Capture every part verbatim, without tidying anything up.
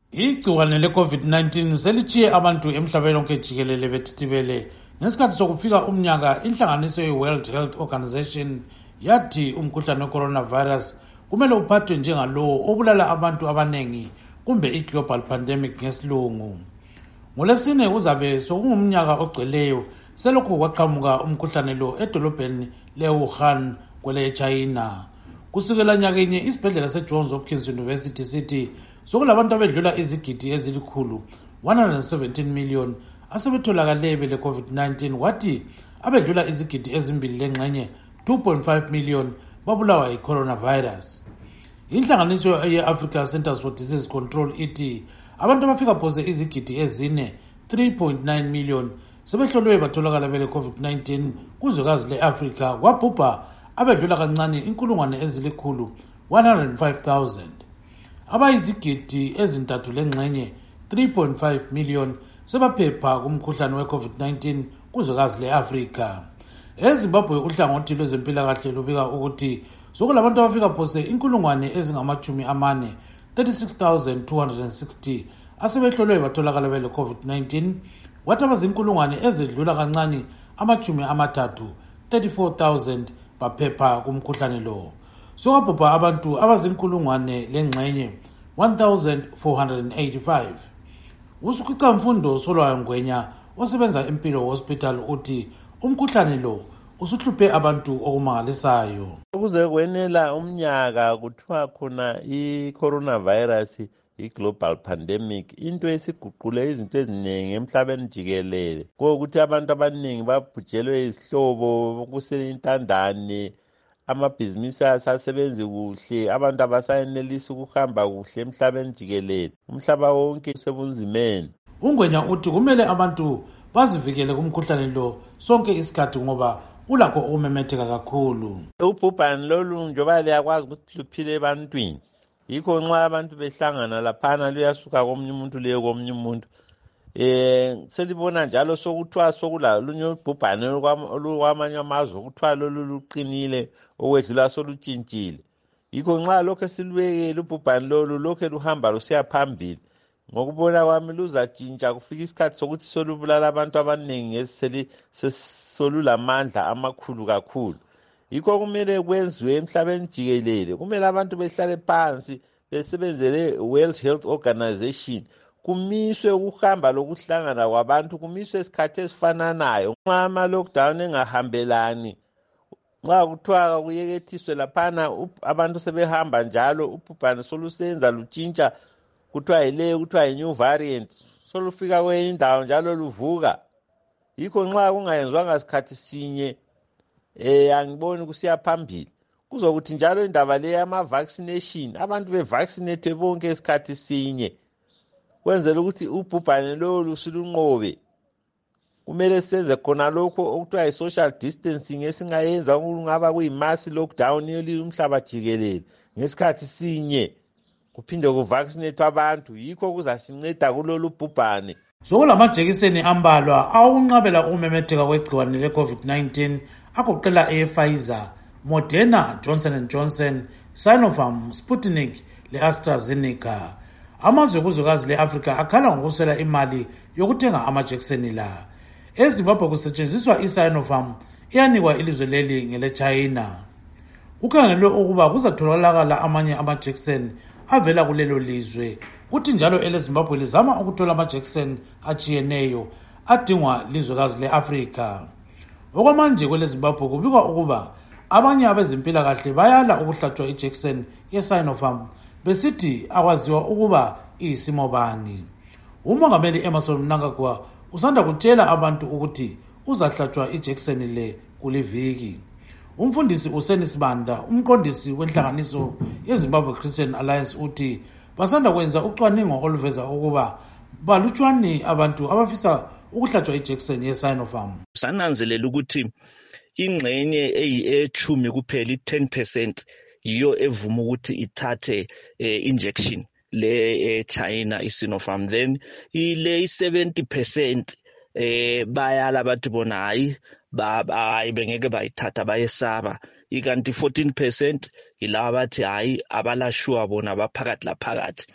Igciwane le-COVID nineteen selitshiye abantu emhlabeni wonke jikelele bethithibele. Ngesikhathi sokufika umnyaka, inhlanganiso ye-World Health Organization yathi umkhuhlane we-coronavirus kumele uphathwe njengalowo obulala abantu abanengi, kumbe i-global pandemic ngesilungu. NgoLwesine kuzabe sokungumnyaka ogcweleyo selokhu kwaqhamuka umkhuhlane lo edolobheni le-Wuhan kwele eChina. Kusukela nyakenye isibhedlela se-Johns Hopkins University sithi sokulabantu abedlula izigidi ezilikhulu one hundred seventeen million asebetholakale bele-COVID nineteen, kwathi abedlula izigidi ezimbili lengxenye two point five million babulawa yi-coronavirus. Inhlanganiso ye-Africa Centers for Disease Control ithi abantu abafika phose izigidi ezine three point nine million sebehlolwe batholakala bele-COVID nineteen kuzwekazi le-Afrika, kwabhubha abedlula kancane inkulungwane ezilikhulu one hundred five thousand. Abayizigidi ezintathu lengxenye three point five million sebaphepha kumkhuhlane we-COVID nineteen kuzwekazi le-Afrika. EZimbabwe uhlangothi lwezempilakahle lubika ukuthi sokulabantu abafika phose inkulungwane ezingamachumi amane thirty-six thousand two hundred sixty asebehlolwe batholakala bele-COVID nineteen, kwathi abazinkulungwane ezedlula kancane amachumi amathathu thirty-four thousand baphepha kumkhuhlane lo. Sokwabhubha abantu abazinkulungwane lengxenye one thousand four hundred eighty-five. Usukuca mfundo Solwayo Ngwenya osebenza Impilo Hospital uthi umkhuhlane lo usuhluphe abantu okumangalisayo. Ukuze kwenela umnyaka kuthiwa khona i-coronavirus i-global pandemic, into esiguqule izinto eziningi emhlabeni jikelele, kokuthi abantu abaningi babhujelwe izihlobo, kusele intandane, amabhizinisi asasebenzi kuhle, abantu abasayenelisi ukuhamba kuhle emhlabeni jikelele, umhlaba wonke usebunzimeni. Ungwenya uthi kumele abantu bazivikele kumkhuhlane lo sonke isikhathi ngoba ulakho ukumemetheka kakhulu. Ubhubhane lolu njengoba liyakwazi ukuthi luphile ebantwini, yikho nxa abantu behlangana laphana luyasuka komunye umuntu liye komunye umuntu. Eh selibona njalo sokuthiwa sokula lunye ubhubhane olwamanye amazwe kuthiwa lolu luqinile okwedlula solutshintshile. Yikho nxa lokho silubekele ubhubhane lolu lokho luhamba lusiya phambili, ngokubona kwami luzatshintsha kufika isikhathi sokuthi solubulala abantu abaningi eseli solulamandla amakhulu kakhulu. Yikho kumele kwenziwe emhlabeni jikelele, kumele abantu behlale phansi besebenzele World Health Organization, kumiswe ukuhamba lokuhlangana kwabantu, kumiswe isikhathi esifananayo. Nxa ama-lockdown engahambelani, nxa kuthiwa kuyekethiswe laphana abantu sebehamba njalo, ubhubhane solusenza lutshintsha, kuthiwa yileyo kuthiwa yi-new variant, solufika kwenye indawo njalo luvuka. Yikho nxa kungayenzwanga sikhathi sinye, eh angiboni kusiya phambili. Kuzokuthi njalo indaba le yama-vaccination, abantu bevaccinate bonke isikhathi sinye, kwenzela ukuthi ubhubhane lolu silunqobe. Kumele senze khona lokho okuthiwa yi-social distancing esingayenza kungaba kuyi-mass lockdown yeli umhlaba jikelele ngesikhathi sinye, kuphinde kuvaccinate abantu, yikho kuzasinceda kulolu bhubhane. Sokulamajekiseni ambalwa awunqabela ukumemetheka kwegciwane le-COVID nineteen agoqela e-Pfizer, Moderna, Johnson and Johnson, Sinopharm, Sputnik le-AstraZeneca. Amazwe kuzwekazi le-Afrika akhala ngokuswela imali yokuthenga amajekiseni la. EZimbabwe kusetshenziswa i-Sinopharm iyanikwa ilizwe leli ngele-China. Kukhangelwe ukuba kuzatholakala amanye amajekiseni avela kulelo lizwe, kuthi njalo eleZimbabwe lizama ukuthola amajekiseni achiyeneyo adingwa lizwekazi le-Afrika. Okwamanje kweleZimbabwe kubikwa ukuba abanye abezempilakahle bayala ukuhlatshwa ijekiseni ye-Sinopharm besithi akwaziwa ukuba iyisimo bani. Umongameli Emmerson Mnangagwa usanda kutshela abantu ukuthi uzahlatshwa ijekiseni le kuliviki. Umfundisi uSeni Sibanda, umqondisi wenhlanganiso yeZimbabwe Christian Alliance uthi basanda kwenza ucwaningo oluveza ukuba balutshwane abantu abafisa ukuhlatshwa ijekiseni ye-Sinopharm. Sananzelela ukuthi ingxenye eyechumi kuphela ten percent yiyo evuma ukuthi ithathe injection le China i-Sinopharm, then ile seventy percent eh bayala bathi bona hayi hayi bengeke bayithatha bayesaba, ikanti fourteen percent yilaba bathi hayi abalashwa bona baphakathi laphakathi.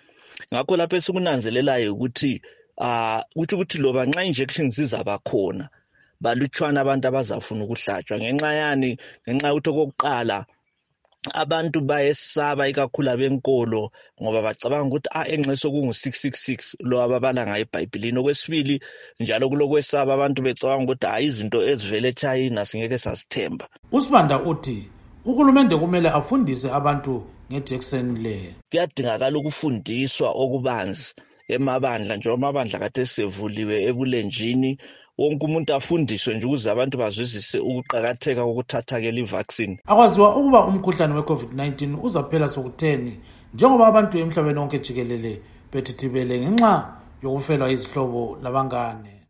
ngakho lapho esikunanzelelayo ukuthi ah ukuthi ukuthi loba nxa injections zizaba khona balutshwana abantu abazafuna ukuhlatshwa ngenxa yani ngenxa ukuthi okokuqala abantu bayesaba ikakhulu abenkolo ngoba bacabanga ukuthi ah enxeso kungu six six six lo ababala ngaye eBhayibhelini. Okwesibili njalo kulokwesaba abantu becabanga ukuthi hayi izinto ezivele eChina singeke sasithemba. uSibanda uthi uhulumende kumele afundise abantu ngejekiseni le. Kuyadingakala ukufundiswa okubanzi emabandla njengoba amabandla kade sevuliwe ebulenjini, wonke umuntu afundiswe nje ukuze abantu bazwisise ukuqakatheka kokuthatha ke livaccine. Akwaziwa ukuba umkhuhlane we-COVID nineteen uzaphela sokutheni njengoba abantu emhlabeni wonke jikelele bethithibele ngenxa yokufelwa izihlobo labangane.